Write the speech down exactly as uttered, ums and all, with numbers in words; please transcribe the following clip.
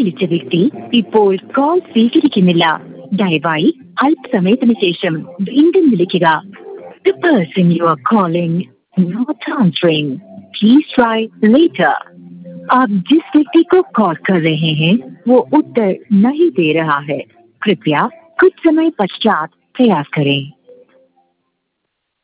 വിളിച്ച വ്യക്തി ഇപ്പോൾ കോൾ സ്വീകരിക്കുന്നില്ല. ദയവായി അല്പസമയത്തിന് ശേഷം വീണ്ടും വിളിക്കുക. The person you are calling not answering. Please try later. आप जिस व्यक्ति को कॉल कर रहे हैं वो उत्तर नहीं दे रहा है. कृपया कुछ समय पश्चात प्रयास करें.